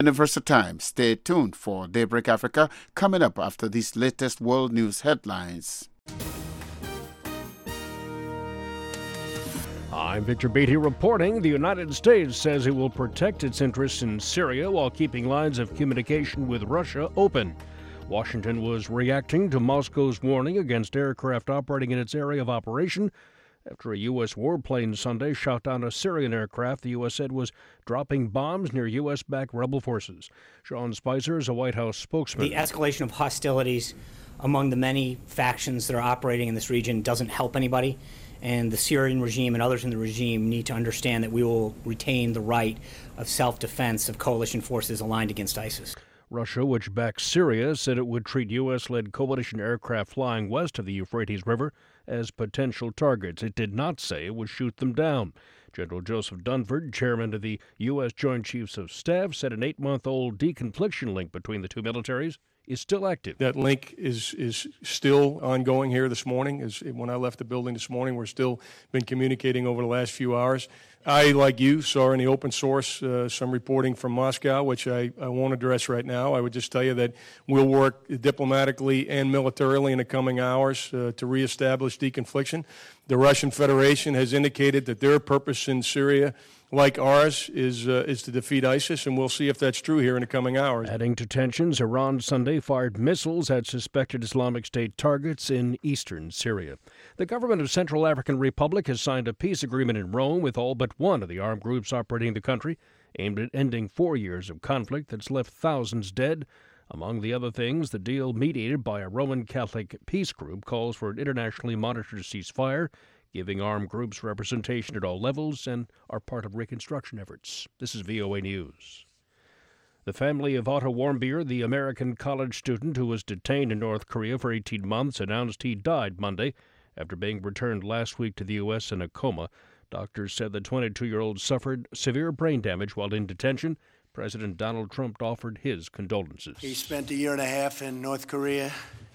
Universal Time. Stay tuned for Daybreak Africa coming up after these latest world news headlines. I'm Victor Beatty reporting. The United States says it will protect its interests in Syria while keeping lines of communication with Russia open. Washington was reacting to Moscow's warning against aircraft operating in its area of operation after a U.S. warplane Sunday shot down a Syrian aircraft the U.S. said was dropping bombs near U.S.-backed rebel forces. Sean Spicer is a White House spokesman. The escalation of hostilities among the many factions that are operating in this region doesn't help anybody. And the Syrian regime and others in the regime need to understand that we will retain the right of self-defense of coalition forces aligned against ISIS. Russia, which backs Syria, said it would treat U.S.-led coalition aircraft flying west of the Euphrates River as potential targets. It did not say it would shoot them down. General Joseph Dunford, chairman of the U.S. Joint Chiefs of Staff, said an 8-month-old deconfliction link between the two militaries is still active. That link is still ongoing here this morning. When I left the building this morning, we're still been communicating over the last few hours. I, like you, saw in the open source some reporting from Moscow, which I won't address right now. I would just tell you that we'll work diplomatically and militarily in the coming hours to reestablish deconfliction. The Russian Federation has indicated that their purpose in Syria, like ours, is to defeat ISIS, and we'll see if that's true here in the coming hours. Adding to tensions, Iran Sunday fired missiles at suspected Islamic State targets in eastern Syria. The government of Central African Republic has signed a peace agreement in Rome with all but one of the armed groups operating in the country, aimed at ending 4 years of conflict that's left thousands dead. Among the other things, the deal, mediated by a Roman Catholic peace group, calls for an internationally monitored ceasefire, giving armed groups representation at all levels, and are part of reconstruction efforts. This is VOA News. The family of Otto Warmbier, the American college student who was detained in North Korea for 18 months, announced he died Monday after being returned last week to the U.S. in a coma. Doctors said the 22-year-old suffered severe brain damage while in detention. President Donald Trump offered his condolences. He spent a year and a half in North Korea.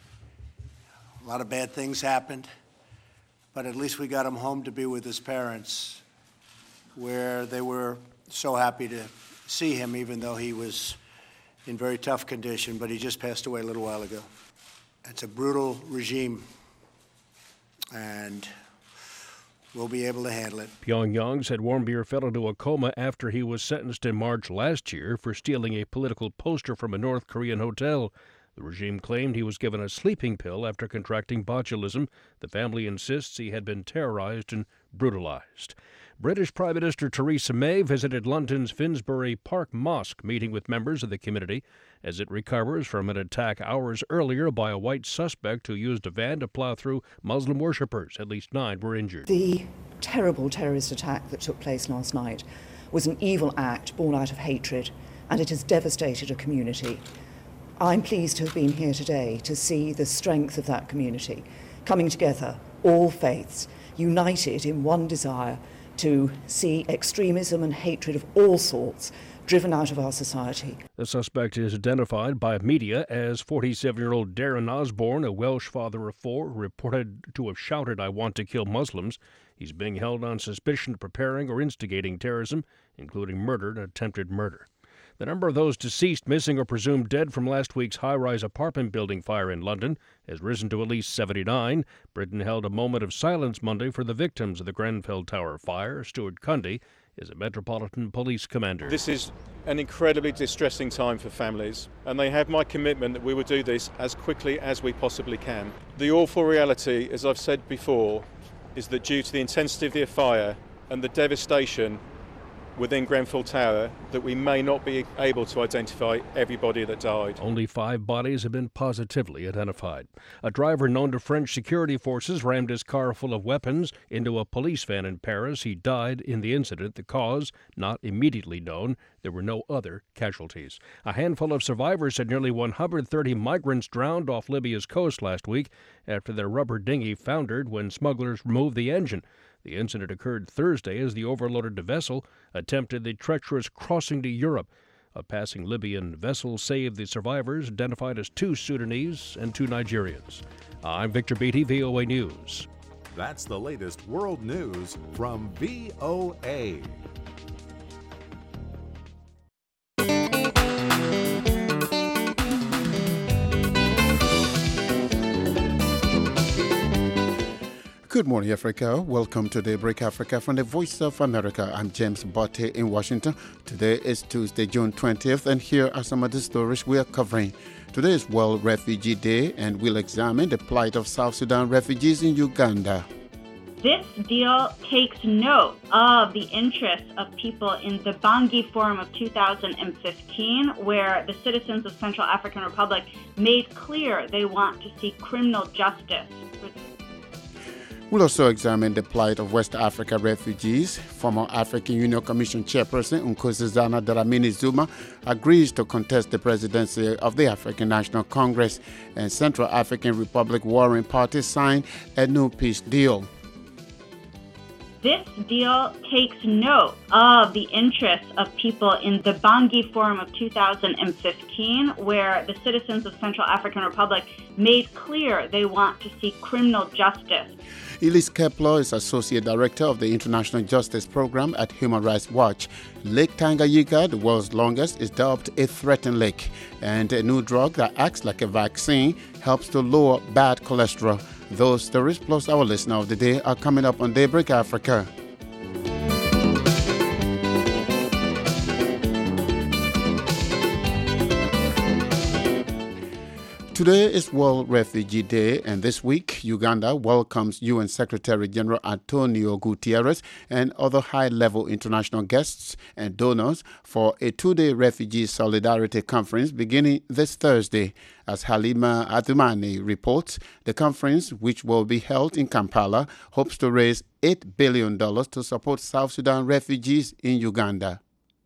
A lot of bad things happened. But at least we got him home to be with his parents, where they were so happy to see him, even though he was in very tough condition. But he just passed away a little while ago. It's a brutal regime, and we'll be able to handle it. Pyongyang said Warmbier fell into a coma after he was sentenced in March last year for stealing a political poster from a North Korean hotel. The regime claimed he was given a sleeping pill after contracting botulism. The family insists he had been terrorized and brutalized. British Prime Minister Theresa May visited London's Finsbury Park Mosque, meeting with members of the community as it recovers from an attack hours earlier by a white suspect who used a van to plow through Muslim worshippers. At least 9 were injured. The terrible terrorist attack that took place last night was an evil act born out of hatred, and it has devastated a community. I'm pleased to have been here today to see the strength of that community coming together, all faiths, united in one desire to see extremism and hatred of all sorts driven out of our society. The suspect is identified by media as 47-year-old Darren Osborne, a Welsh father of 4, reported to have shouted, "I want to kill Muslims." He's being held on suspicion of preparing or instigating terrorism, including murder and attempted murder. The number of those deceased, missing, or presumed dead from last week's high-rise apartment building fire in London has risen to at least 79. Britain held a moment of silence Monday for the victims of the Grenfell Tower fire. Stuart Cundy is a Metropolitan Police commander. This is an incredibly distressing time for families, and they have my commitment that we will do this as quickly as we possibly can. The awful reality, as I've said before, is that due to the intensity of the fire and the devastation within Grenfell Tower, that we may not be able to identify everybody that died. Only 5 bodies have been positively identified. A driver known to French security forces rammed his car full of weapons into a police van in Paris. He died in the incident. The cause not immediately known. There were no other casualties. A handful of survivors said nearly 130 migrants drowned off Libya's coast last week after their rubber dinghy foundered when smugglers removed the engine. The incident occurred Thursday as the overloaded vessel attempted the treacherous crossing to Europe. A passing Libyan vessel saved the survivors, identified as 2 Sudanese and 2 Nigerians. I'm Victor Beatty, VOA News. That's the latest world news from VOA. Good morning, Africa. Welcome to Daybreak Africa from the Voice of America. I'm James Botte in Washington. Today is Tuesday, June 20th, and here are some of the stories we are covering. Today is World Refugee Day, and we'll examine the plight of South Sudan refugees in Uganda. This deal takes note of the interests of people in the Bangui Forum of 2015, where the citizens of Central African Republic made clear they want to see criminal justice. We'll also examine the plight of West Africa refugees. Former African Union Commission Chairperson Nkosazana Dlamini Zuma agrees to contest the presidency of the African National Congress, and Central African Republic warring parties sign a new peace deal. This deal takes note of the interests of people in the Bangui Forum of 2015, where the citizens of Central African Republic made clear they want to see criminal justice. Elise Kepler is Associate Director of the International Justice Program at Human Rights Watch. Lake Tanganyika, the world's longest, is dubbed a threatened lake, and a new drug that acts like a vaccine helps to lower bad cholesterol. Those stories plus our listener of the day are coming up on Daybreak Africa. Today is World Refugee Day, and this week, Uganda welcomes UN Secretary General Antonio Guterres and other high-level international guests and donors for a two-day Refugee Solidarity Conference beginning this Thursday. As Halima Athumani reports, the conference, which will be held in Kampala, hopes to raise $8 billion to support South Sudan refugees in Uganda.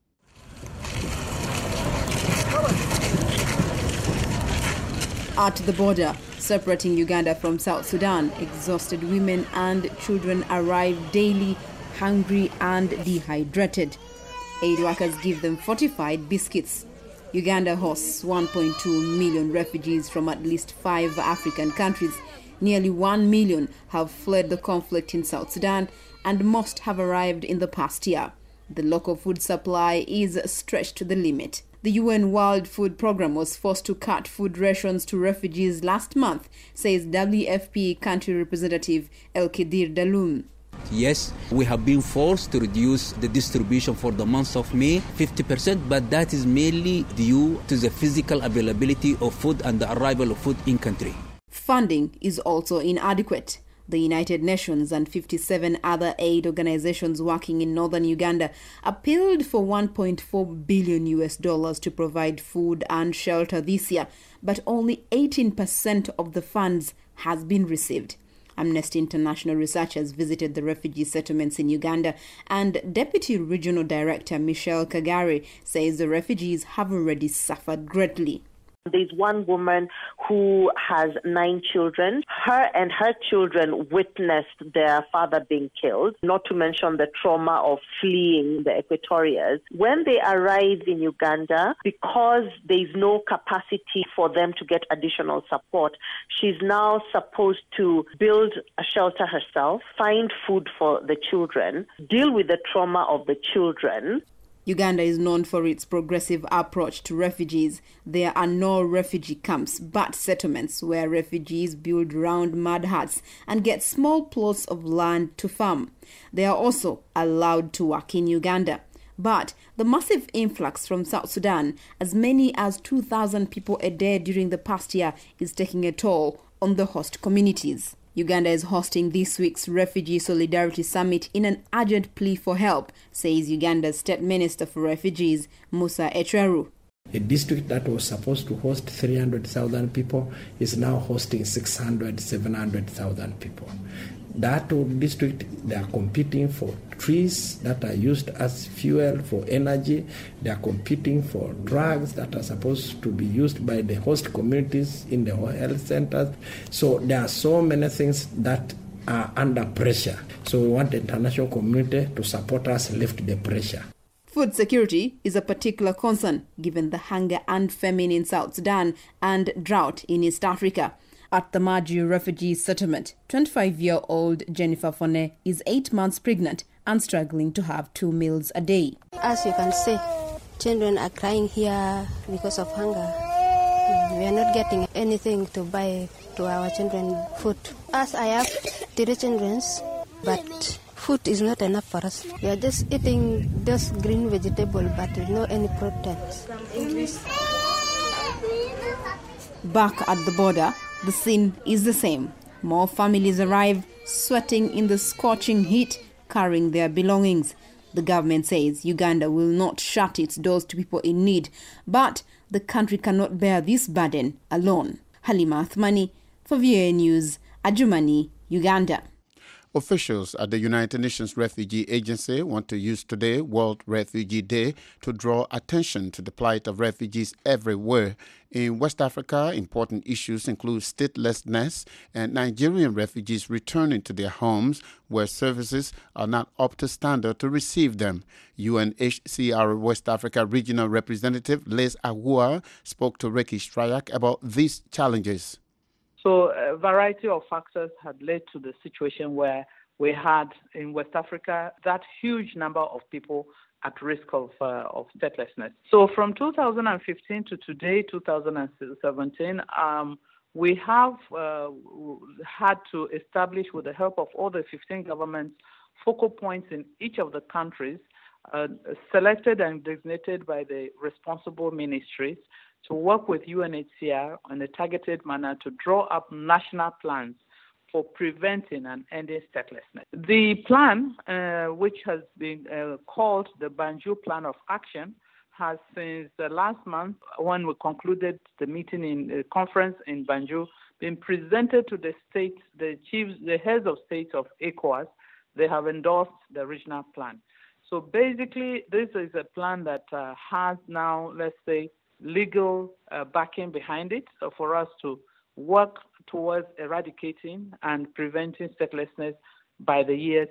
At the border, separating Uganda from South Sudan, exhausted women and children arrive daily, hungry and dehydrated. Aid workers give them fortified biscuits. Uganda hosts 1.2 million refugees from at least 5 African countries. Nearly 1 million have fled the conflict in South Sudan, and most have arrived in the past year. The local food supply is stretched to the limit. The UN World Food Programme was forced to cut food rations to refugees last month, says WFP country representative El-Kedir Daloum. Yes, we have been forced to reduce the distribution for the month of May 50%, but that is mainly due to the physical availability of food and the arrival of food in country. Funding is also inadequate. The United Nations and 57 other aid organizations working in northern Uganda appealed for $1.4 billion to provide food and shelter this year, but only 18% of the funds has been received. Amnesty International researchers visited the refugee settlements in Uganda, and Deputy Regional Director Michelle Kagari says the refugees have already suffered greatly. There's one woman who has 9 children. Her and her children witnessed their father being killed, not to mention the trauma of fleeing the Equatorians. When they arrive in Uganda, because there's no capacity for them to get additional support, she's now supposed to build a shelter herself, find food for the children, deal with the trauma of the children. Uganda is known for its progressive approach to refugees. There are no refugee camps, but settlements where refugees build round mud huts and get small plots of land to farm. They are also allowed to work in Uganda. But the massive influx from South Sudan, as many as 2,000 people a day during the past year, is taking a toll on the host communities. Uganda is hosting this week's Refugee Solidarity Summit in an urgent plea for help, says Uganda's State Minister for Refugees, Musa Echweru. A district that was supposed to host 300,000 people is now hosting 700,000 people. That district, they are competing for trees that are used as fuel for energy. They are competing for drugs that are supposed to be used by the host communities in the health centers. So there are so many things that are under pressure. So we want the international community to support us, lift the pressure. Food security is a particular concern given the hunger and famine in South Sudan and drought in East Africa. At the Maju refugee settlement, 25-year-old Jennifer Fone is 8 months pregnant and struggling to have 2 meals a day. As you can see, children are crying here because of hunger. We are not getting anything to buy to our children food. As I have 3 children, but food is not enough for us. We are just eating those green vegetables, but no any proteins. Back at the border, the scene is the same. More families arrive, sweating in the scorching heat, carrying their belongings. The government says Uganda will not shut its doors to people in need, but the country cannot bear this burden alone. Halima Athmani for VOA News, Adjumani, Uganda. Officials at the United Nations Refugee Agency want to use today, World Refugee Day, to draw attention to the plight of refugees everywhere. In West Africa, important issues include statelessness and Nigerian refugees returning to their homes where services are not up to standard to receive them. UNHCR West Africa Regional Representative Les Ahua spoke to Ricky Strayak about these challenges. So a variety of factors had led to the situation where we had in West Africa that huge number of people at risk of statelessness. So from 2015 to today, 2017, we have had to establish, with the help of all the 15 governments, focal points in each of the countries, selected and designated by the responsible ministries, to work with UNHCR in a targeted manner to draw up national plans for preventing and ending statelessness. The plan, which has been called the Banjul Plan of Action, has since last month, when we concluded the meeting in the conference in Banjul, been presented to the states, the heads of states of ECOWAS. They have endorsed the regional plan. So basically, this is a plan that has now, let's say, legal backing behind it, so for us to work towards eradicating and preventing statelessness by the year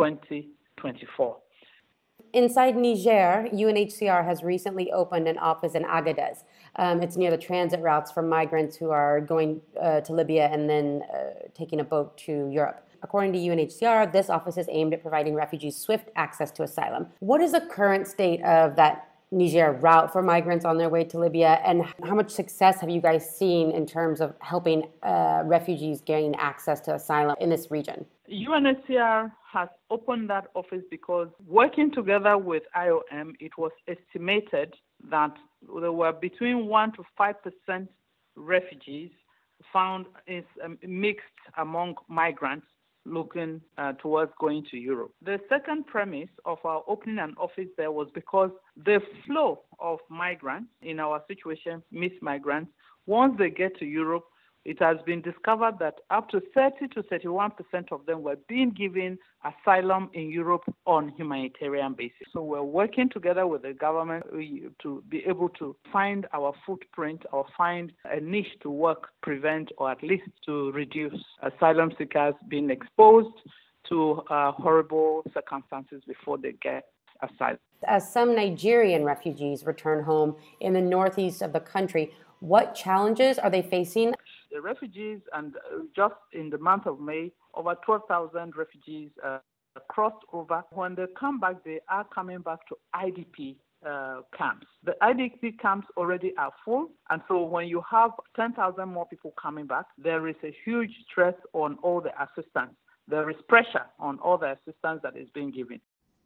2024. Inside Niger, UNHCR has recently opened an office in Agadez. It's near the transit routes for migrants who are going to Libya and then taking a boat to Europe. According to UNHCR, this office is aimed at providing refugees swift access to asylum. What is the current state of that Niger route for migrants on their way to Libya, and how much success have you guys seen in terms of helping refugees gain access to asylum in this region? UNHCR has opened that office because, working together with IOM, it was estimated that there were between 1% to 5% refugees found is mixed among migrants looking towards going to Europe. The second premise of our opening an office there was because the flow of migrants, in our situation, mixed migrants, once they get to Europe, it has been discovered that up to 30 to 31% of them were being given asylum in Europe on humanitarian basis. So we're working together with the government to be able to find our footprint or find a niche to work, prevent, or at least to reduce asylum seekers being exposed to horrible circumstances before they get asylum. As some Nigerian refugees return home in the northeast of the country, what challenges are they facing? The refugees, and just in the month of May, over 12,000 refugees crossed over. When they come back, they are coming back to IDP camps. The IDP camps already are full, and so when you have 10,000 more people coming back, there is a huge stress on all the assistance. There is pressure on all the assistance that is being given.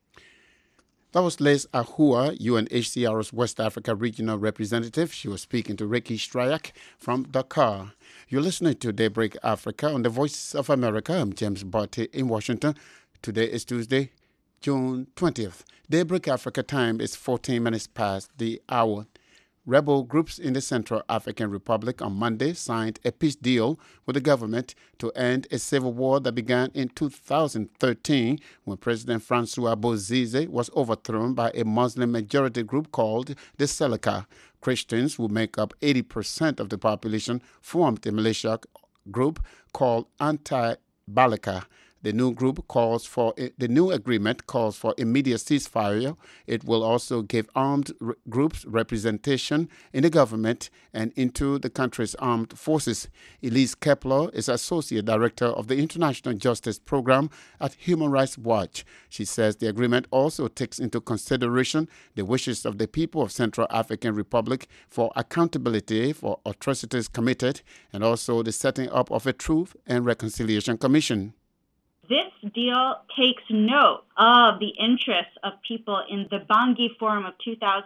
That was Les Ahua, UNHCR's West Africa Regional Representative. She was speaking to Ricky Strayak from Dakar. You're listening to Daybreak Africa on the Voice of America. I'm James Barty in Washington. Today is Tuesday, June 20th. Daybreak Africa time is 14 minutes past the hour. Rebel groups in the Central African Republic on Monday signed a peace deal with the government to end a civil war that began in 2013 when President Francois Bozize was overthrown by a Muslim-majority group called the Seleka. Christians, who make up 80% of the population, formed a militia group called Anti-Balaka. The new agreement calls for immediate ceasefire. It will also give armed groups representation in the government and into the country's armed forces. Elise Kepler is Associate Director of the International Justice Program at Human Rights Watch. She says the agreement also takes into consideration the wishes of the people of Central African Republic for accountability for atrocities committed and also the setting up of a Truth and Reconciliation Commission. This deal takes note of the interests of people in the Bangui Forum of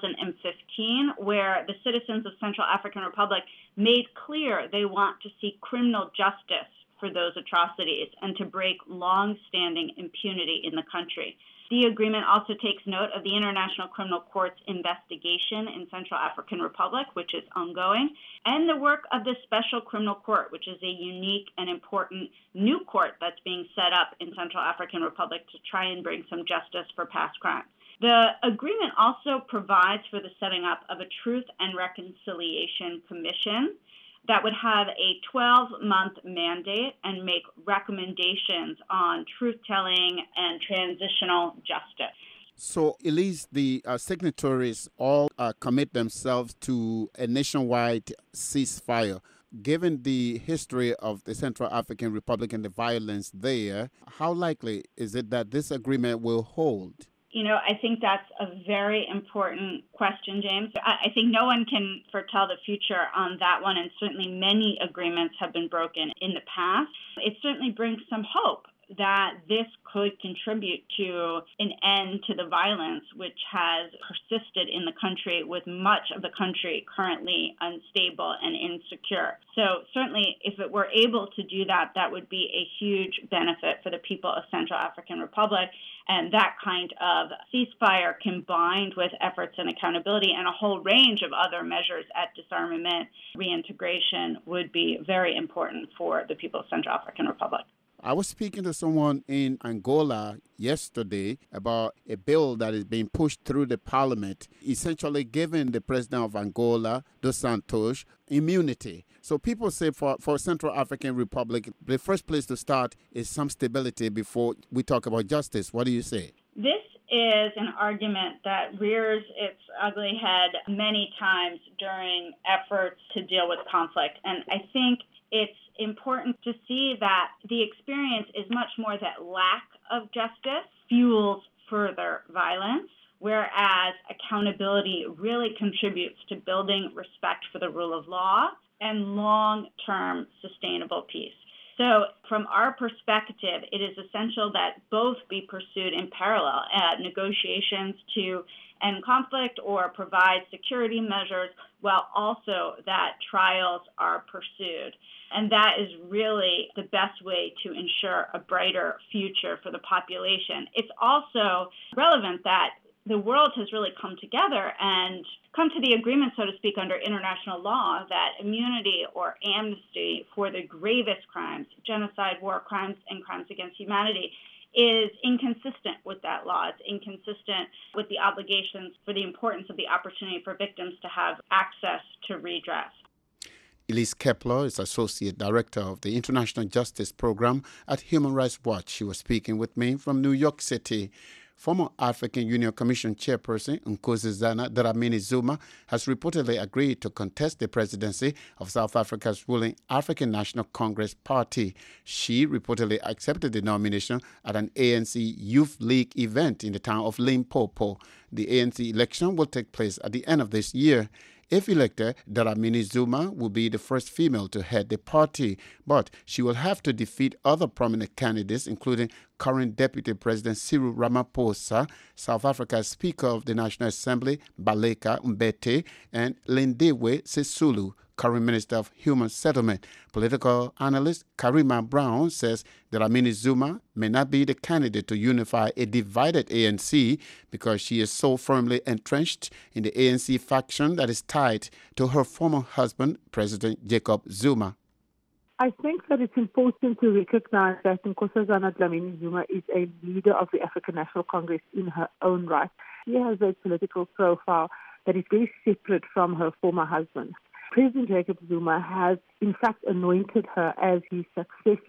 2015, where the citizens of Central African Republic made clear they want to see criminal justice for those atrocities and to break long-standing impunity in the country. The agreement also takes note of the International Criminal Court's investigation in Central African Republic, which is ongoing, and the work of the Special Criminal Court, which is a unique and important new court that's being set up in Central African Republic to try and bring some justice for past crimes. The agreement also provides for the setting up of a Truth and Reconciliation Commission that would have a 12-month mandate and make recommendations on truth-telling and transitional justice. So, Elise, the signatories all commit themselves to a nationwide ceasefire. Given the history of the Central African Republic and the violence there, how likely is it that this agreement will hold? I think that's a very important question, James. I think no one can foretell the future on that one, and certainly many agreements have been broken in the past. It certainly brings some hope that this could contribute to an end to the violence which has persisted in the country, with much of the country currently unstable and insecure. So certainly if it were able to do that, that would be a huge benefit for the people of Central African Republic. And that kind of ceasefire combined with efforts and accountability and a whole range of other measures at disarmament, reintegration would be very important for the people of Central African Republic. I was speaking to someone in Angola yesterday about a bill that is being pushed through the parliament, essentially giving the president of Angola, Dos Santos, immunity. So people say for Central African Republic, the first place to start is some stability before we talk about justice. What do you say? This is an argument that rears its ugly head many times during efforts to deal with conflict. And I think it's important to see that the experience is much more that lack of justice fuels further violence, whereas accountability really contributes to building respect for the rule of law and long-term sustainable peace. So from our perspective, it is essential that both be pursued in parallel, negotiations to end conflict or provide security measures, while also that trials are pursued. And that is really the best way to ensure a brighter future for the population. It's also relevant that the world has really come together and come to the agreement, so to speak, under international law that immunity or amnesty for the gravest crimes, genocide, war crimes, and crimes against humanity, is inconsistent with that law. It's inconsistent with the obligations for the importance of the opportunity for victims to have access to redress. Elise Kepler is Associate Director of the International Justice Program at Human Rights Watch. She was speaking with me from New York City. Former African Union Commission Chairperson Nkosazana Dlamini-Zuma has reportedly agreed to contest the presidency of South Africa's ruling African National Congress Party. She reportedly accepted the nomination at an ANC Youth League event in the town of Limpopo. The ANC election will take place at the end of this year. If elected, Dlamini-Zuma will be the first female to head the party, but she will have to defeat other prominent candidates, including current Deputy President Cyril Ramaphosa, South Africa's Speaker of the National Assembly, Baleka Mbete, and Lindiwe Sisulu, current Minister of Human Settlement. Political analyst Karima Brown says Dlamini-Zuma may not be the candidate to unify a divided ANC because she is so firmly entrenched in the ANC faction that is tied to her former husband, President Jacob Zuma. I think that it's important to recognize that Nkosazana Dlamini-Zuma is a leader of the African National Congress in her own right. She has a political profile that is very separate from her former husband. President Jacob Zuma has, in fact, anointed her as his successor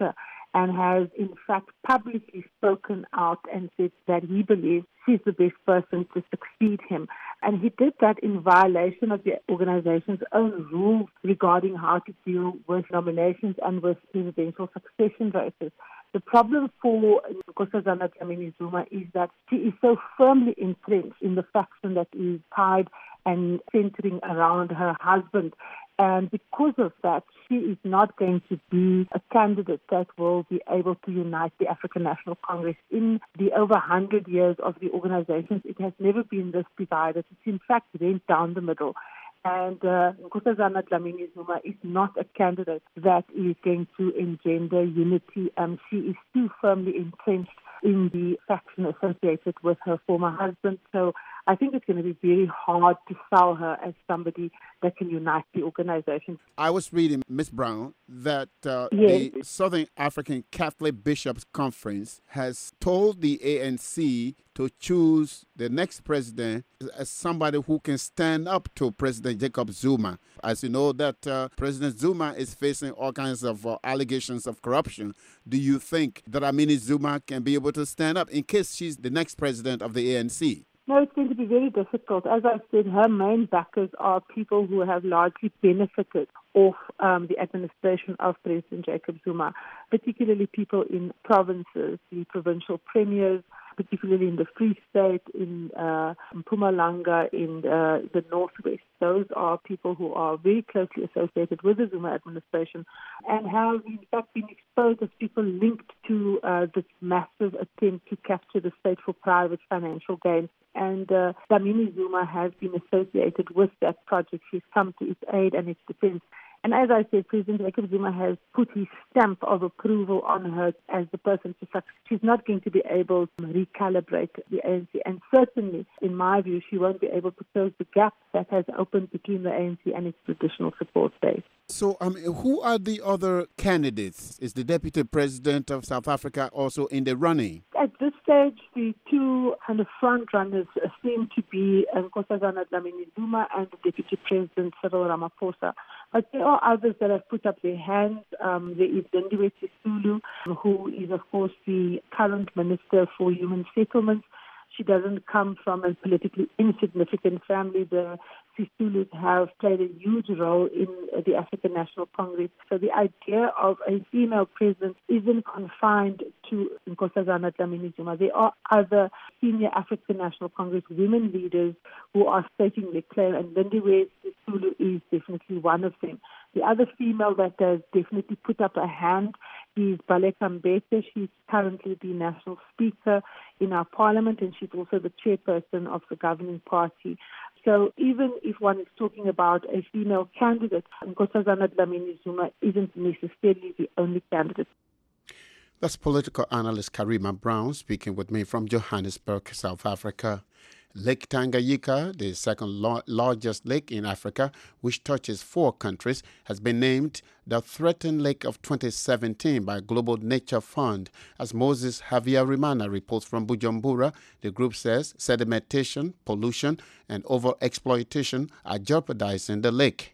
and has in fact publicly spoken out and said that he believes she's the best person to succeed him. And he did that in violation of the organization's own rules regarding how to deal with nominations and with presidential succession races. The problem for Nkosazana Dlamini-Zuma is that she is so firmly entrenched in the faction that is tied and centering around her husband. And because of that, she is not going to be a candidate that will be able to unite the African National Congress. In the over 100 years of the organizations, it has never been this divided. It's in fact went down the middle. And Nkosazana Dlamini-Zuma is not a candidate that is going to engender unity. She is too firmly entrenched in the faction associated with her former husband. So I think it's going to be very hard to sell her as somebody that can unite the organization. I was reading, Ms. Brown, that Yes. the Southern African Catholic Bishops' Conference has told the ANC to choose the next president as somebody who can stand up to President Jacob Zuma. As you know, that President Zuma is facing all kinds of allegations of corruption. Do you think that Dlamini Zuma can be able to stand up in case she's the next president of the ANC? No, it's going to be very difficult. As I said, her main backers are people who have largely benefited off the administration of President Jacob Zuma, particularly people in provinces, the provincial premiers, particularly in the Free State, in Mpumalanga, in the Northwest. Those are people who are very closely associated with the Zuma administration and have in fact been exposed as people linked to this massive attempt to capture the state for private financial gain. And Dlamini Zuma has been associated with that project. She's come to its aid and its defense. And as I said, President Jacob Zuma has put his stamp of approval on her as the person to succeed. She's not going to be able to recalibrate the ANC. And certainly, in my view, she won't be able to close the gap that has opened between the ANC and its traditional support base. So who are the other candidates? Is the Deputy President of South Africa also in the running? At this stage, the two kind of front runners seem to be Nkosazana Dlamini-Zuma and the Deputy President Cyril Ramaphosa. But there are others that have put up their hands. There is Lindiwe Sisulu, who is, of course, the current Minister for Human Settlements. She doesn't come from a politically insignificant family. The Sisulus have played a huge role in the African National Congress. So the idea of a female president isn't confined to Nkosazana Dlamini-Zuma. There are other senior African National Congress women leaders who are staking their claim, and Lindiwe Sisulu is definitely one of them. The other female that has definitely put up a hand is Baleka Mbete. She's currently the national speaker in our parliament, and she's also the chairperson of the governing party. So even if one is talking about a female candidate, Nkosazana Dlamini-Zuma isn't necessarily the only candidate. That's political analyst Karima Brown speaking with me from Johannesburg, South Africa. Lake Tanganyika, the second largest lake in Africa, which touches 4 countries, has been named the Threatened Lake of 2017 by Global Nature Fund. As Moses Havyarimana reports from Bujumbura, the group says sedimentation, pollution, and overexploitation are jeopardizing the lake.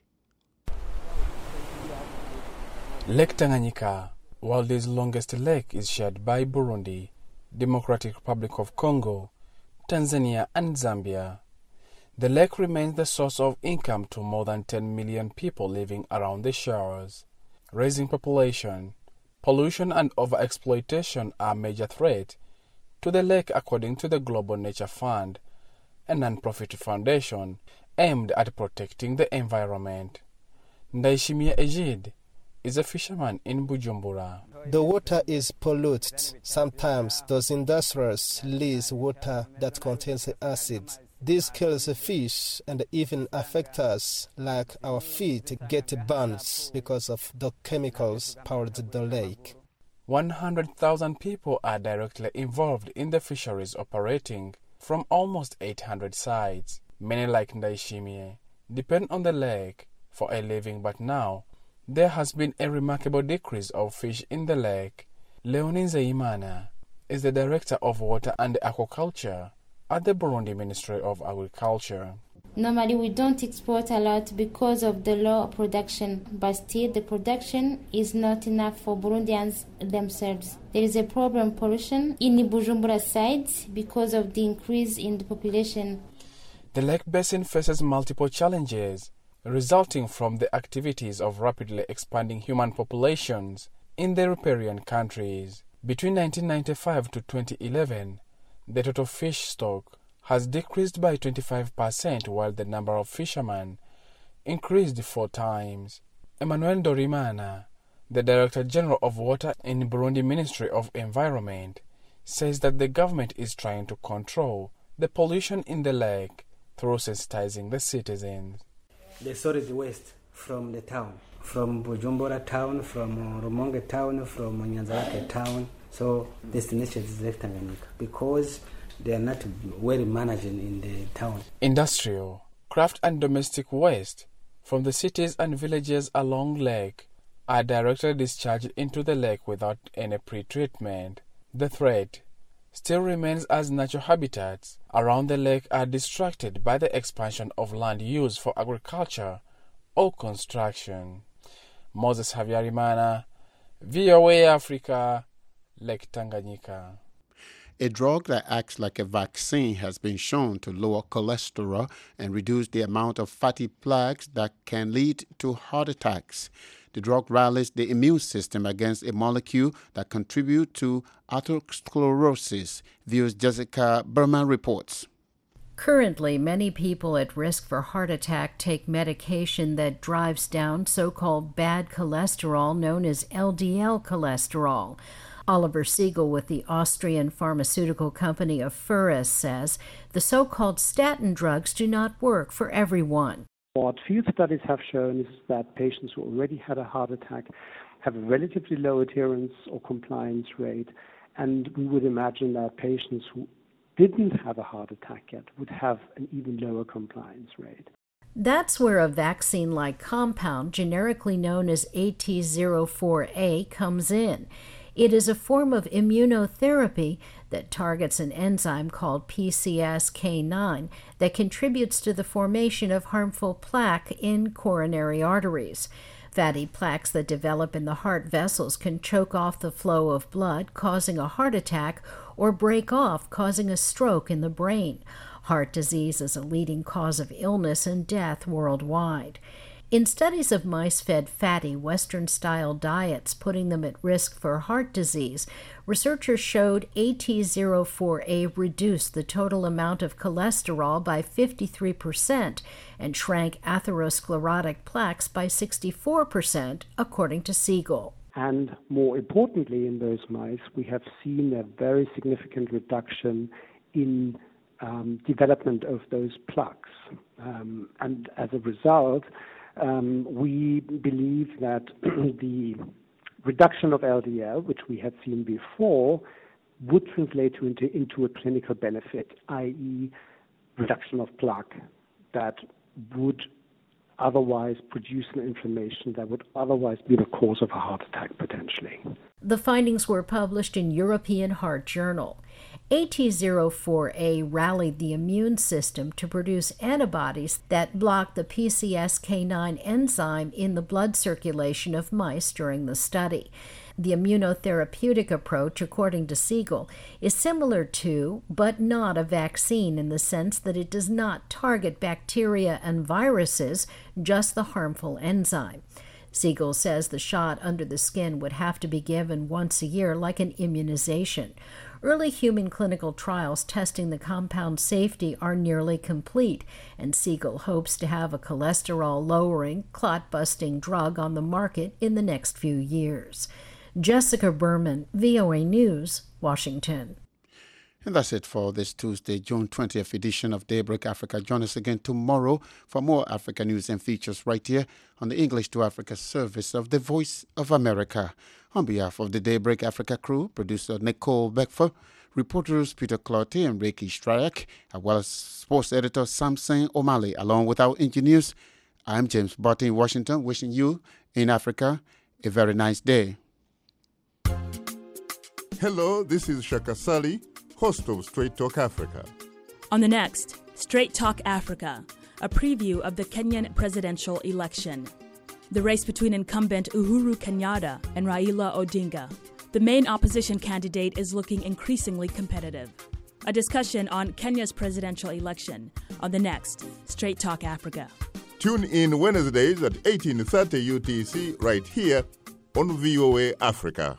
Lake Tanganyika, world's longest lake, is shared by Burundi, Democratic Republic of Congo, Tanzania and Zambia. The lake remains the source of income to more than 10 million people living around the shores. Rising population, pollution and overexploitation are major threats to the lake according to the Global Nature Fund, a non-profit foundation aimed at protecting the environment. Ndaishimia Ejid is a fisherman in Bujumbura. The water is polluted. Sometimes those industries release water that contains acids. This kills the fish and even affects us, like our feet get burns because of the chemicals powered the lake. 100,000 people are directly involved in the fisheries operating from almost 800 sites. Many, like Ndaishimie, depend on the lake for a living, but now there has been a remarkable decrease of fish in the lake. Leonie Nzeyimana is the Director of Water and Aquaculture at the Burundi Ministry of Agriculture. Normally we don't export a lot because of the low production, but still the production is not enough for Burundians themselves. There is a problem pollution in the Bujumbura side because of the increase in the population. The lake basin faces multiple challenges resulting from the activities of rapidly expanding human populations in the riparian countries. Between 1995 to 2011, the total fish stock has decreased by 25%, while the number of fishermen increased 4 times. Emmanuel Dorimana, the Director General of Water in Burundi Ministry of Environment, says that the government is trying to control the pollution in the lake through sensitizing the citizens. The solid waste from the town, from Bujumbura town, from Rumonge town, from Nyanzarake town, so destination is Lake Tanganyika because they are not well managed in the town. Industrial, craft and domestic waste from the cities and villages along lake are directly discharged into the lake without any pre-treatment. The threat still remains as natural habitats around the lake are distracted by the expansion of land used for agriculture or construction. Moses Habyarimana, VOA Africa, Lake Tanganyika. A drug that acts like a vaccine has been shown to lower cholesterol and reduce the amount of fatty plaques that can lead to heart attacks. The drug rallies the immune system against a molecule that contributes to atherosclerosis, VOA's Jessica Berman reports. Currently, many people at risk for heart attack take medication that drives down so-called bad cholesterol known as LDL cholesterol. Oliver Siegel with the Austrian pharmaceutical company Afurus says the so-called statin drugs do not work for everyone. What field studies have shown is that patients who already had a heart attack have a relatively low adherence or compliance rate, and we would imagine that patients who didn't have a heart attack yet would have an even lower compliance rate. That's where a vaccine-like compound, generically known as AT04A, comes in. It is a form of immunotherapy that targets an enzyme called PCSK9 that contributes to the formation of harmful plaque in coronary arteries. Fatty plaques that develop in the heart vessels can choke off the flow of blood, causing a heart attack, or break off, causing a stroke in the brain. Heart disease is a leading cause of illness and death worldwide. In studies of mice fed fatty, Western-style diets, putting them at risk for heart disease, researchers showed AT04A reduced the total amount of cholesterol by 53% and shrank atherosclerotic plaques by 64%, according to Siegel. And more importantly, in those mice, we have seen a very significant reduction in development of those plaques. And as a result, we believe that the reduction of LDL, which we had seen before, would translate into a clinical benefit, i.e. reduction of plaque that would otherwise produce an inflammation that would otherwise be the cause of a heart attack potentially. The findings were published in European Heart Journal. AT04A rallied the immune system to produce antibodies that block the PCSK9 enzyme in the blood circulation of mice during the study. The immunotherapeutic approach, according to Siegel, is similar to, but not a vaccine in the sense that it does not target bacteria and viruses, just the harmful enzyme. Siegel says the shot under the skin would have to be given once a year like an immunization. Early human clinical trials testing the compound's safety are nearly complete, and Siegel hopes to have a cholesterol-lowering, clot-busting drug on the market in the next few years. Jessica Berman, VOA News, Washington. And that's it for this Tuesday, June 20th edition of Daybreak Africa. Join us again tomorrow for more Africa news and features right here on the English to Africa service of the Voice of America. On behalf of the Daybreak Africa crew, producer Nicole Beckford, reporters Peter Clottey and Reiki Strayak, as well as sports editor Samson O'Malley, along with our engineers, I'm James Barton in Washington, wishing you in Africa a very nice day. Hello, this is Shaka Sali, host of Straight Talk Africa. On the next Straight Talk Africa, a preview of the Kenyan presidential election. The race between incumbent Uhuru Kenyatta and Raila Odinga. The main opposition candidate is looking increasingly competitive. A discussion on Kenya's presidential election on the next Straight Talk Africa. Tune in Wednesdays at 18:30 UTC right here on VOA Africa.